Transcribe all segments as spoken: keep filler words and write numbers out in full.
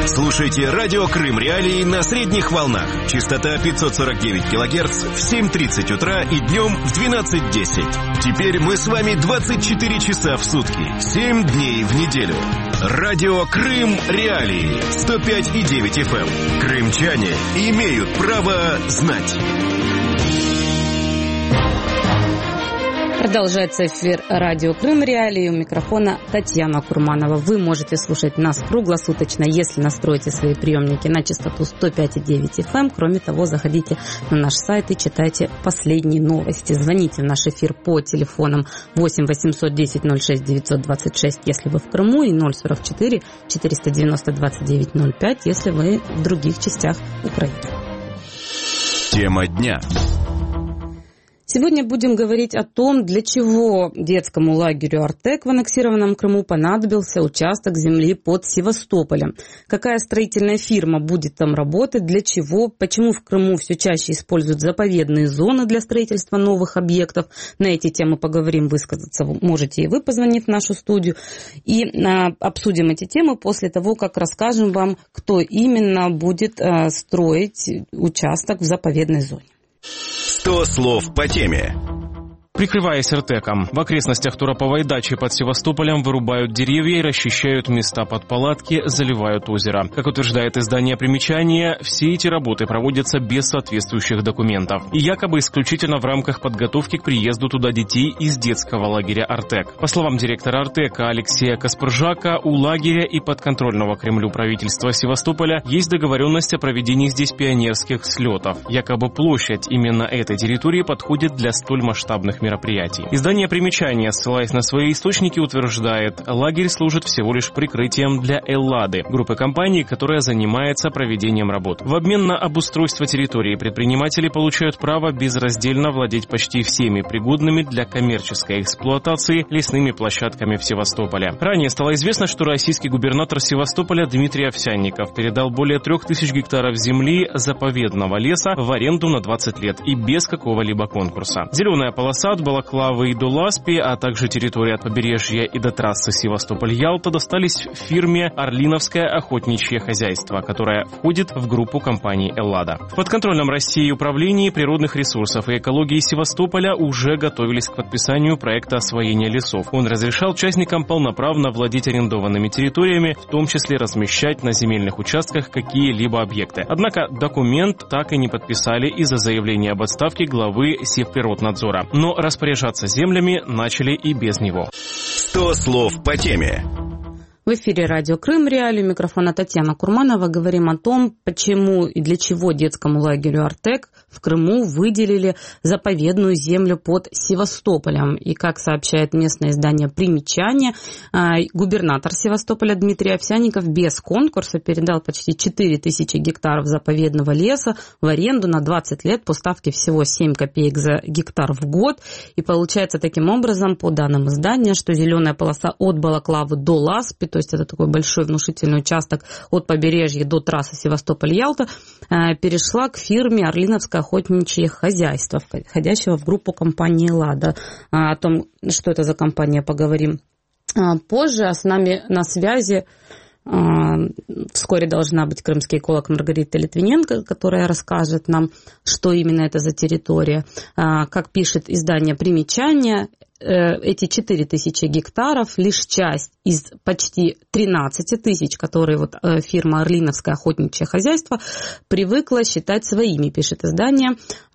Слушайте радио Крым Реалии на средних волнах. Частота пятьсот сорок девять килогерц в семь тридцать утра и днем в двенадцать десять. Теперь мы с вами двадцать четыре часа в сутки, семь дней в неделю. Радио Крым Реалии сто пять и девять эф эм. Крымчане имеют право знать. Продолжается эфир радио Крым Реалии. У микрофона Татьяна Курманова. Вы можете слушать нас круглосуточно, если настроите свои приемники на частоту сто пять и девять эф эм. Кроме того, заходите на наш сайт и читайте последние новости. Звоните в наш эфир по телефонам восемь восемьсот десять ноль шесть девятьсот двадцать шесть, если вы в Крыму, и ноль сорок четыре четыреста девяносто двадцать девять ноль пять, если вы в других частях Украины. Тема дня. Сегодня будем говорить о том, для чего детскому лагерю «Артек» в аннексированном Крыму понадобился участок земли под Севастополем. Какая строительная фирма будет там работать, для чего, почему в Крыму все чаще используют заповедные зоны для строительства новых объектов. На эти темы поговорим, высказаться можете и вы, позвонив в нашу студию. И а, обсудим эти темы после того, как расскажем вам, кто именно будет а, строить участок в заповедной зоне. сто слов по теме. Прикрываясь Артеком, в окрестностях Туроповой дачи под Севастополем вырубают деревья и расчищают места под палатки, заливают озеро. Как утверждает издание «Примечание», все эти работы проводятся без соответствующих документов. И якобы исключительно в рамках подготовки к приезду туда детей из детского лагеря «Артек». По словам директора «Артека» Алексея Каспаржака, у лагеря и подконтрольного Кремлю правительства Севастополя есть договоренность о проведении здесь пионерских слетов. Якобы площадь именно этой территории подходит для столь масштабных мероприятий. Издание «Примечание», ссылаясь на свои источники, утверждает, лагерь служит всего лишь прикрытием для Эллады, группы компаний, которая занимается проведением работ. В обмен на обустройство территории предприниматели получают право безраздельно владеть почти всеми пригодными для коммерческой эксплуатации лесными площадками в Севастополе. Ранее стало известно, что российский губернатор Севастополя Дмитрий Овсянников передал более трех тысяч гектаров земли заповедного леса в аренду на двадцать лет и без какого-либо конкурса. Зеленая полоса от Балаклавы и до Ласпи, а также территория от побережья и до трассы Севастополь-Ялта достались фирме «Орлиновское охотничье хозяйство», которое входит в группу компаний «Эллада». В подконтрольном России управлении природных ресурсов и экологии Севастополя уже готовились к подписанию проекта освоения лесов. Он разрешал участникам полноправно владеть арендованными территориями, в том числе размещать на земельных участках какие-либо объекты. Однако документ так и не подписали из-за заявления об отставке главы Севприроднадзора. Но распоряжаться землями начали и без него. сто слов по теме. В эфире радио Крым Реалии, у микрофона Татьяна Курманова. Говорим о том, почему и для чего детскому лагерю «Артек» в Крыму выделили заповедную землю под Севастополем. И, как сообщает местное издание «Примечание», губернатор Севастополя Дмитрий Овсянников без конкурса передал почти четыре тысячи гектаров заповедного леса в аренду на двадцать лет по ставке всего семь копеек за гектар в год. И получается таким образом, по данным издания, что зеленая полоса от Балаклавы до Ласпи, то есть это такой большой внушительный участок от побережья до трассы Севастополь-Ялта, перешла к фирме «Орлиновское охотничье хозяйство», входящего в группу компании «Эллада». О том, что это за компания, поговорим позже. А с нами на связи вскоре должна быть крымский эколог Маргарита Литвиненко, которая расскажет нам, что именно это за территория. Как пишет издание «Примечание», эти четыре тысячи гектаров лишь часть из почти тринадцати тысяч, которые вот фирма «Орлиновское охотничье хозяйство» привыкла считать своими, пишет издание.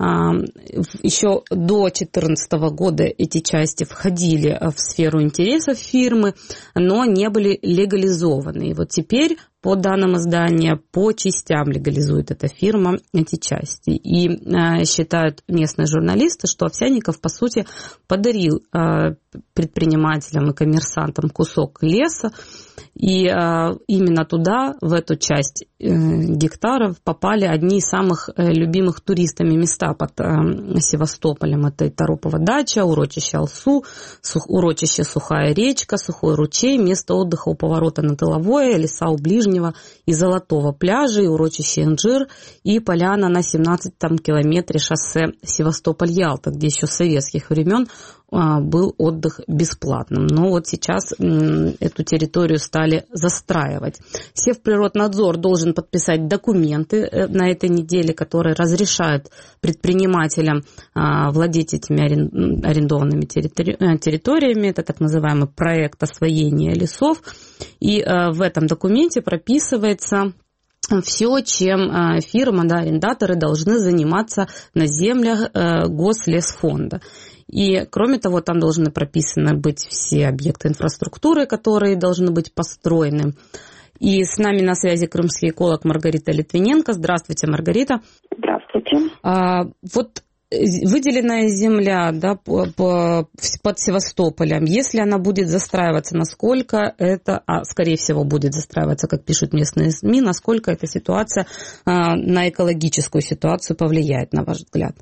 Еще до две тысячи четырнадцатого года эти части входили в сферу интересов фирмы, но не были легализованы. И вот теперь, по данным издания, по частям легализует эта фирма эти части. И э, считают местные журналисты, что Овсянников, по сути, подарил э, предпринимателям и коммерсантам кусок леса, и э, именно туда, в эту часть э, гектаров, попали одни из самых э, любимых туристами места под э, Севастополем. Это и Торопова дача, урочище Алсу, сух, урочище Сухая речка, Сухой ручей, место отдыха у поворота на Тыловое, леса у Ближнего и Золотого пляжей, урочище Инжир и поляна на семнадцатом километре шоссе Севастополь-Ялта, где еще с советских времен был отдых бесплатным. Но вот сейчас эту территорию стали застраивать. Севприроднадзор должен подписать документы на этой неделе, которые разрешают предпринимателям владеть этими арендованными территориями. Это так называемый проект освоения лесов. И в этом документе прописывается все, чем фирмы, да, арендаторы должны заниматься на землях Гослесфонда. И, кроме того, там должны прописаны быть все объекты инфраструктуры, которые должны быть построены. И с нами на связи крымский эколог Маргарита Литвиненко. Здравствуйте, Маргарита. Здравствуйте. А, вот выделенная земля, да, по, по, под Севастополем, если она будет застраиваться, насколько это, а скорее всего будет застраиваться, как пишут местные СМИ, насколько эта ситуация а, на экологическую ситуацию повлияет, на ваш взгляд?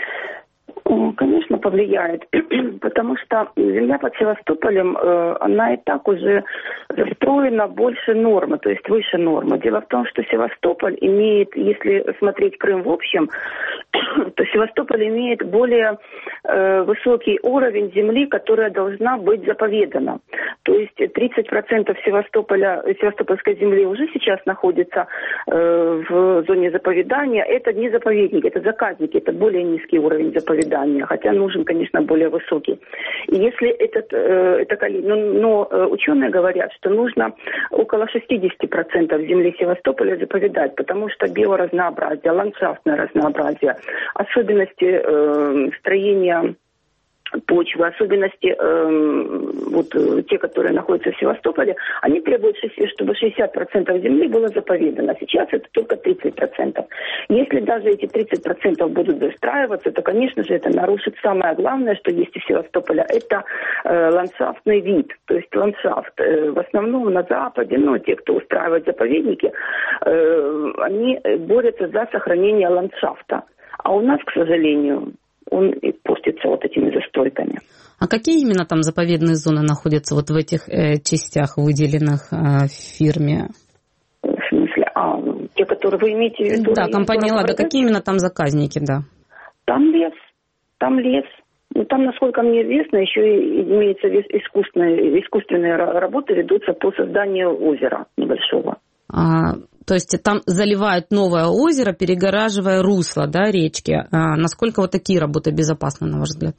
Конечно, повлияет, потому что земля под Севастополем, она и так уже застроена больше нормы, то есть выше нормы. Дело в том, что Севастополь имеет, если смотреть Крым в общем, то Севастополь имеет более э, высокий уровень земли, которая должна быть заповедана. То есть тридцать процентов Севастополя, Севастопольской земли уже сейчас находится э, в зоне заповедания. Это не заповедники, это заказники, это более низкий уровень заповедания, хотя нужен, конечно, более высокий. И если этот, э, это, но, но ученые говорят, что нужно около шестьдесят процентов земли Севастополя заповедать, потому что биоразнообразие, ландшафтное разнообразие, особенности э, строения почвы, особенности э, вот те, которые находятся в Севастополе, они требуют, чтобы шестьдесят процентов земли было заповедано. Сейчас это только тридцать процентов. Если даже эти тридцать процентов будут застраиваться, то, конечно же, это нарушит самое главное, что есть у Севастополя, это э, ландшафтный вид, то есть ландшафт. Э, в основном на Западе, ну, те, кто устраивает заповедники, э, они борются за сохранение ландшафта. А у нас, к сожалению, он и портится вот этими застройками. А какие именно там заповедные зоны находятся вот в этих э, частях, выделенных э, фирме? В смысле? А, те, которые вы имеете в виду? Да, компания «Лада». Какие именно там заказники, да? Там лес, там лес. Ну, там, насколько мне известно, еще и имеются искусственные, искусственные работы ведутся по созданию озера небольшого. А, то есть там заливают новое озеро, перегораживая русло, да, речки. А насколько вот такие работы безопасны, на ваш взгляд?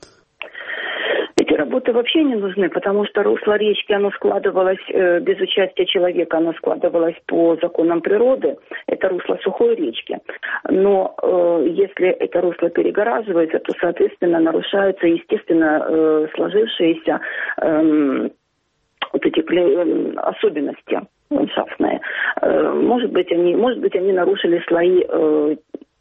Эти работы вообще не нужны, потому что русло речки, оно складывалось э, без участия человека, оно складывалось по законам природы. Это русло сухой речки. Но э, если это русло перегораживается, то, соответственно, нарушаются естественно э, сложившиеся э, вот эти э, особенности ландшафтные. Может быть, они, может быть, они нарушили слои. Э,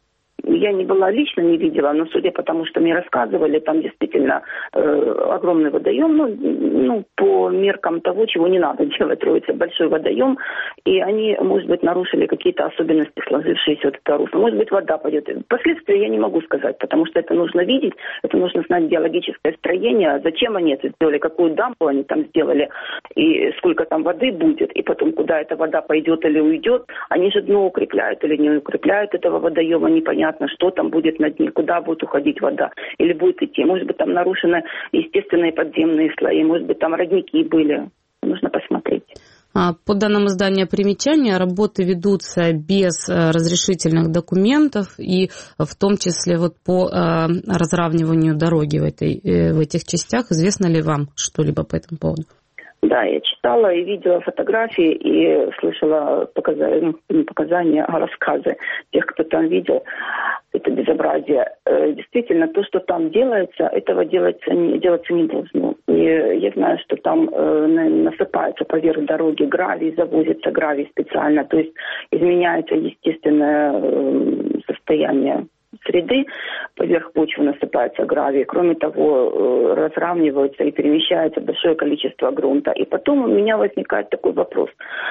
я не была лично, не видела, но судя по тому, что мне рассказывали, там действительно э, огромный водоем, ну, ну, по меркам того, чего не надо делать, строится большой водоем, и они, может быть, нарушили какие-то особенности, сложившиеся от этого русла. Может быть, вода пойдет. Последствия я не могу сказать, потому что это нужно видеть, это нужно знать геологическое строение, зачем они это сделали, какую дамбу они там сделали, и сколько там воды будет, и потом, куда эта вода пойдет или уйдет. Они же дно укрепляют или не укрепляют этого водоема, непонятно, что там будет на дне, куда будет уходить вода, или будет идти. Может быть, там нарушены естественные подземные слои, может быть, там родники были. Нужно посмотреть. По данным издания «Примечания», работы ведутся без разрешительных документов, и в том числе вот по разравниванию дороги в, этой, в этих частях. Известно ли вам что-либо по этому поводу? Да, я читала и видела фотографии, и слышала показания, не показания, а рассказы тех, кто там видел. Это безобразие. Действительно, то, что там делается, этого делаться не, делаться не должно. И я знаю, что там насыпается поверх дороги гравий, завозится гравий специально, то есть изменяется естественное состояние среды, поверх почвы насыпается гравий. Кроме того, разравниваются и перемещается большое количество грунта. И потом у меня возникает такой вопрос.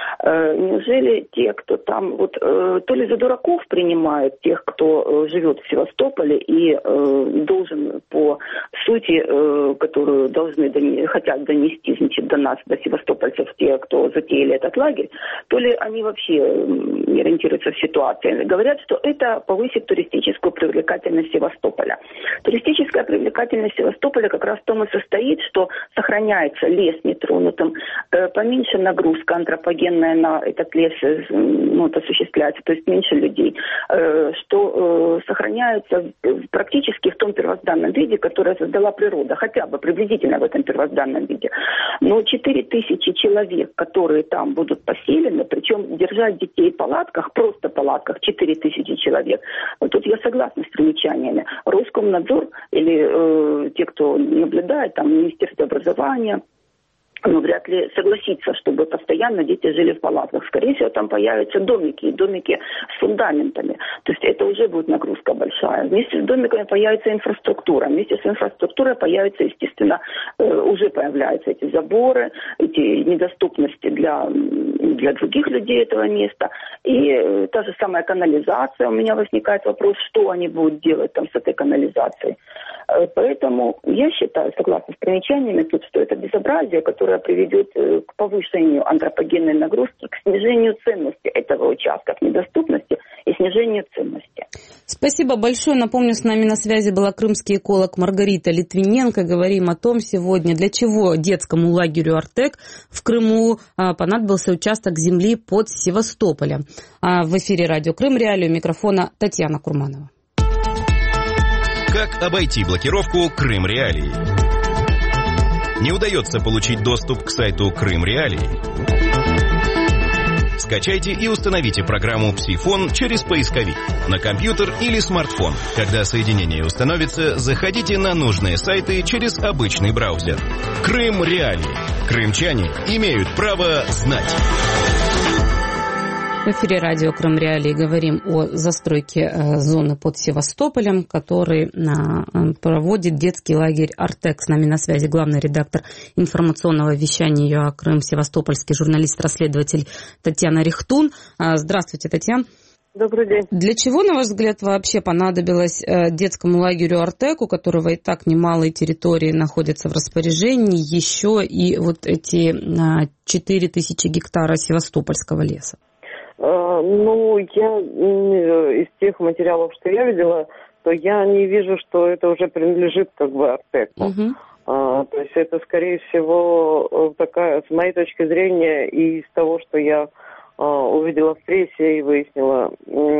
Неужели те, кто там, вот то ли за дураков принимают тех, кто живет в Севастополе и должен по сути, которую должны, хотят донести, значит, до нас, до севастопольцев, те, кто затеяли этот лагерь, то ли они вообще не ориентируются в ситуации, говорят, что это повысит туристическую привлекательность Севастополя. Туристическая привлекательность Севастополя как раз в том и состоит, что сохраняется лес нетронутым, э, поменьше нагрузка антропогенная на этот лес ну, осуществляется, то есть меньше людей, э, что э, сохраняется практически в том первозданном виде, которое создала природа, хотя бы приблизительно в этом первозданном виде. Но четыре тысячи человек, которые там будут поселены, причем держать детей в палатках, просто в палатках, четыре тысячи человек. Вот тут я согласна с примечаниями. Роскомнадзор или э, те, кто наблюдает, там, Министерство образования, ну, вряд ли согласится, чтобы постоянно дети жили в палатках. Скорее всего, там появятся домики, домики с фундаментами. То есть это уже будет нагрузка большая. Вместе с домиками появится инфраструктура. Вместе с инфраструктурой появятся, естественно, э, уже появляются эти заборы, эти недоступности для, для других людей этого места. И э, та же самая канализация. У меня возникает вопрос, что они будут делать там с этой канализацией. Э, поэтому я считаю, согласно с примечаниями тут, что это безобразие, которое приведет к повышению антропогенной нагрузки, к снижению ценности этого участка, к недоступности и снижению ценности. Спасибо большое. Напомню, с нами на связи была крымский эколог Маргарита Литвиненко. Говорим о том сегодня, для чего детскому лагерю «Артек» в Крыму понадобился участок земли под Севастополем. В эфире радио Крым Реалии, у микрофона Татьяна Курманова. Как обойти блокировку Крым Реалии? Не удается получить доступ к сайту Крым Реалии? Скачайте и установите программу «Псифон» через поисковик на компьютер или смартфон. Когда соединение установится, заходите на нужные сайты через обычный браузер. Крым Реалии. Крымчане имеют право знать. В эфире радио Крым Реалии говорим о застройке зоны под Севастополем, который проводит детский лагерь «Артек». С нами на связи главный редактор информационного вещания ЮА Крым, севастопольский журналист-расследователь Татьяна Рихтун. Здравствуйте, Татьяна. Добрый день. Для чего, на ваш взгляд, вообще понадобилось детскому лагерю «Артек», у которого и так немалые территории находятся в распоряжении, еще и вот эти четыре тысячи гектара севастопольского леса? Ну, я из тех материалов, что я видела, то я не вижу, что это уже принадлежит как бы «Артеку». Uh-huh. А, то есть это, скорее всего, такая, с моей точки зрения, и из того, что я а, увидела в прессе и выяснила,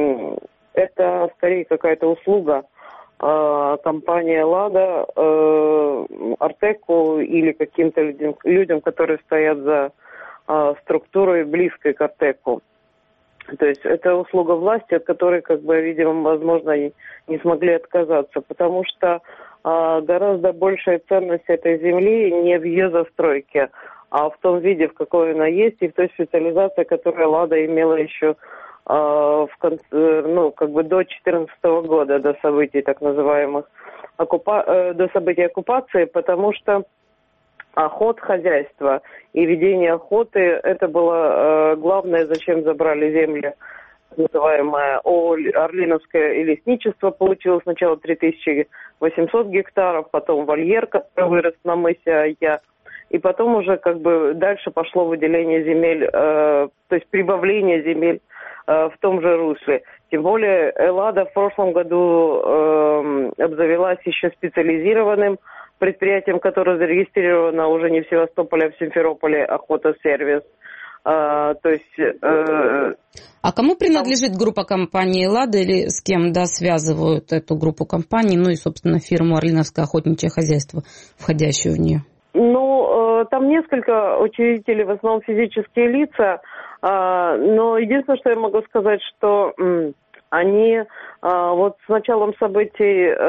это скорее какая-то услуга а, компании «Лада», а, «Артеку» или каким-то людям, людям, которые стоят за а, структурой, близкой к «Артеку». То есть это услуга власти, от которой, как бы, видимо, возможно, не смогли отказаться, потому что а, гораздо большая ценность этой земли не в ее застройке, а в том виде, в какой она есть, и в той специализации, которую «Лада» имела еще а, в конце, ну, как бы до две тысячи четырнадцатого года, до событий так называемых, оккупа... э, до событий оккупации, потому что охот хозяйства и ведение охоты, это было э, главное, зачем забрали земли, называемое Орлиновское лесничество, получило сначала три тысячи восемьсот гектаров, потом вольер, который вырос на мысе Ая, и потом уже как бы дальше пошло выделение земель, э, то есть прибавление земель э, в том же русле. Тем более «Лада» в прошлом году э, обзавелась еще специализированным предприятием, которое зарегистрировано уже не в Севастополе, а в Симферополе, «Охота-сервис». А, то есть, э, а кому принадлежит группа компании «Лада» или с кем, да, связывают эту группу компаний, ну и, собственно, фирму «Орлиновское охотничье хозяйство», входящую в нее? Ну, э, там несколько учредителей, в основном физические лица, э, но единственное, что я могу сказать, что э, они э, вот с началом событий, э,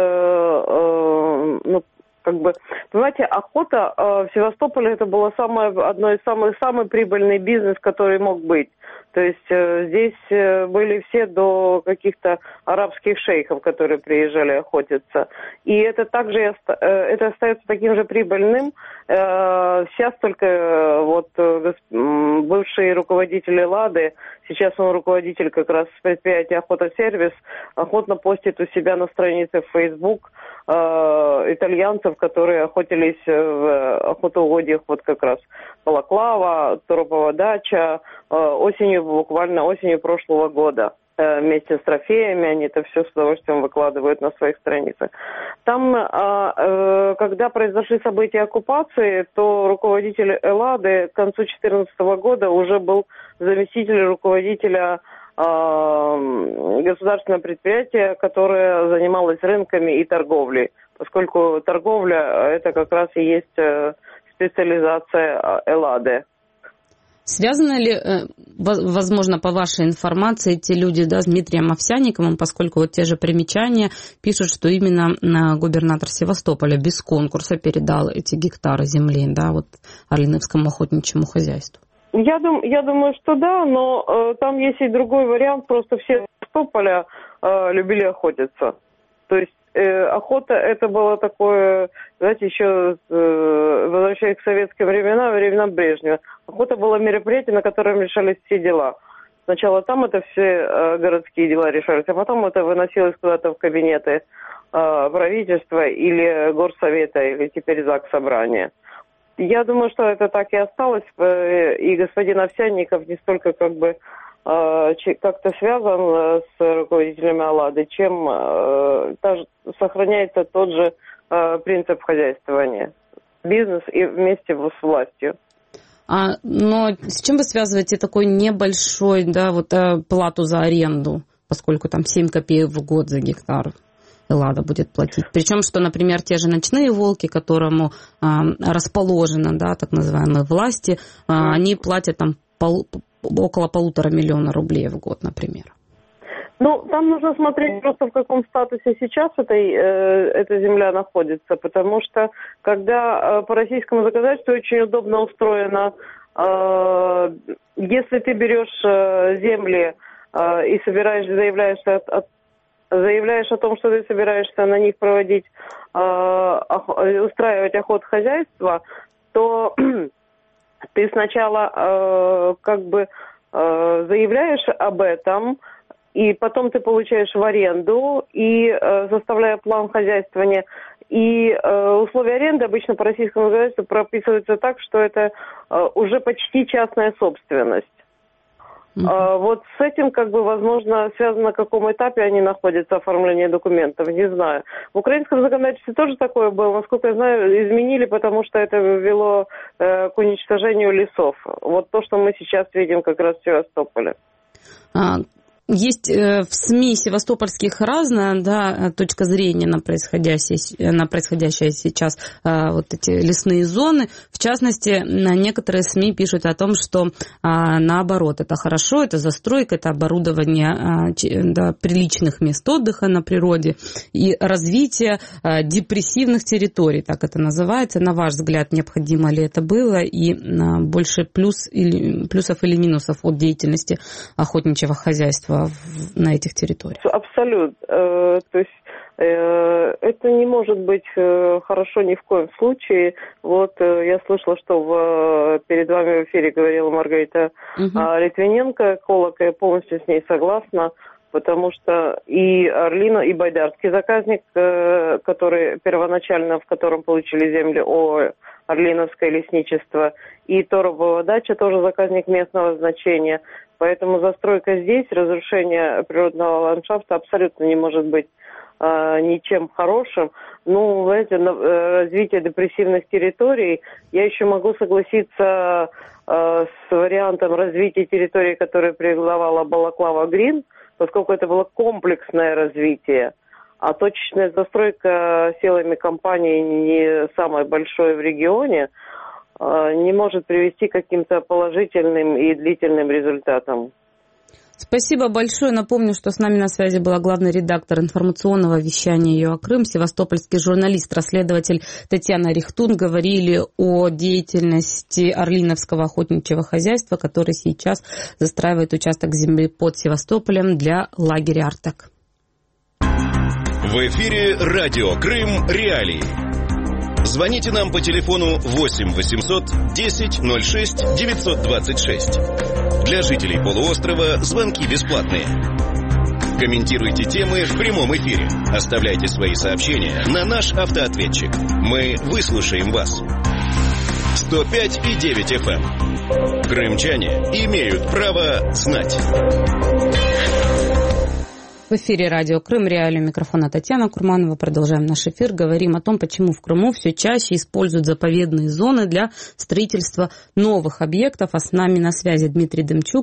э, ну, как бы, понимаете, охота э, в Севастополе это было самое, одно из самых самый прибыльный бизнес, который мог быть. То есть э, здесь э, были все до каких-то арабских шейхов, которые приезжали охотиться. И это также э, это остается таким же прибыльным. Э, сейчас только э, вот э, бывшие руководители «Лады», сейчас он руководитель как раз предприятия «Охота-сервис», охотно постит у себя на странице в Facebook э, итальянцев, которые охотились в охотоугодьях, вот как раз Балаклава, Торопова дача. Осенью буквально осенью прошлого года. Вместе с трофеями, они это все с удовольствием выкладывают на своих страницах. Там, когда произошли события оккупации, то руководитель Эллады к концу две тысячи четырнадцатого года уже был заместитель руководителя государственного предприятия, которое занималось рынками и торговлей, поскольку торговля – это как раз и есть специализация Эллады. Связаны ли, возможно, по вашей информации, те люди, да, с Дмитрием Овсянниковым, поскольку вот те же примечания пишут, что именно губернатор Севастополя без конкурса передал эти гектары земли, да, вот Орлиновскому охотничьему хозяйству? Я, дум, я думаю, что да, но э, там есть и другой вариант, просто все Севастополя э, любили охотиться. То есть э, охота это было такое, знаете, еще э, возвращаясь к советским временам, временам Брежнева. Охота была мероприятие, на котором решались все дела. Сначала там это все э, городские дела решались, а потом это выносилось куда-то в кабинеты э, правительства или горсовета, или теперь Заксобрания. Я думаю, что это так и осталось, э, и господин Овсянников не столько как бы э, как-то связан с руководителями Эллады, чем э, та, сохраняется тот же э, принцип хозяйствования. Бизнес и вместе с властью. А, но с чем вы связываете такой небольшой, да, вот плату за аренду, поскольку там семь копеек в год за гектар Эллада будет платить? Причем, что, например, те же ночные волки, которому а, расположено, да, так называемые власти, а, они платят там пол, около полутора миллиона рублей в год, например. Ну, там нужно смотреть просто, в каком статусе сейчас этой, э, эта земля находится, потому что, когда э, по российскому законодательству очень удобно устроено, э, если ты берешь э, земли э, и собираешь, заявляешь, от, от, заявляешь о том, что ты собираешься на них проводить, э, ох, устраивать охотхозяйство, то ты сначала э, как бы э, заявляешь об этом, и потом ты получаешь в аренду, и э, составляя план хозяйствования. И э, условия аренды обычно по российскому законодательству прописываются так, что это э, уже почти частная собственность. Mm-hmm. Э, вот с этим, как бы, возможно, связано, на каком этапе они находятся, оформление документов, не знаю. В украинском законодательстве тоже такое было, насколько я знаю, изменили, потому что это вело э, к уничтожению лесов. Вот то, что мы сейчас видим как раз в Севастополе. А... Есть в СМИ севастопольских разная, да, точка зрения на происходящее, на происходящее сейчас вот эти лесные зоны. В частности, некоторые СМИ пишут о том, что наоборот, это хорошо, это застройка, это оборудование, да, приличных мест отдыха на природе и развитие депрессивных территорий, так это называется. На ваш взгляд, необходимо ли это было и больше плюс или, плюсов или минусов от деятельности охотничьего хозяйства на этих территориях? Абсолютно. То есть это не может быть хорошо ни в коем случае. Вот я слышала, что в, перед вами в эфире говорила Маргарита угу. Литвиненко, эколог, я полностью с ней согласна, потому что и Орлина, и байдарский заказник, который первоначально, в котором получили земли о Орлиновское лесничество, и Торобова дача, тоже заказник местного значения. Поэтому застройка здесь, разрушение природного ландшафта абсолютно не может быть э, ничем хорошим. Ну, знаете, на, э, развитие депрессивных территорий, я еще могу согласиться э, с вариантом развития территории, которую предлагала Балаклава Грин, поскольку это было комплексное развитие. А точечная застройка силами компании не самой большой в регионе не может привести к каким-то положительным и длительным результатам. Спасибо большое. Напомню, что с нами на связи была главный редактор информационного вещания ЮА Крым, севастопольский журналист, расследователь Татьяна Рихтун. Говорили о деятельности Орлиновского охотничьего хозяйства, который сейчас застраивает участок земли под Севастополем для лагеря «Артек». В эфире радио Крым Реалии. Звоните нам по телефону восемь восемьсот десять ноль шесть девятьсот двадцать шесть. Для жителей полуострова звонки бесплатные. Комментируйте темы в прямом эфире. Оставляйте свои сообщения на наш автоответчик. Мы выслушаем вас. сто пять и девять эф эм. Крымчане имеют право знать. В эфире радио Крым Реалии, у микрофона Татьяна Курманова. Продолжаем наш эфир. Говорим о том, почему в Крыму все чаще используют заповедные зоны для строительства новых объектов. А с нами на связи Дмитрий Демчук,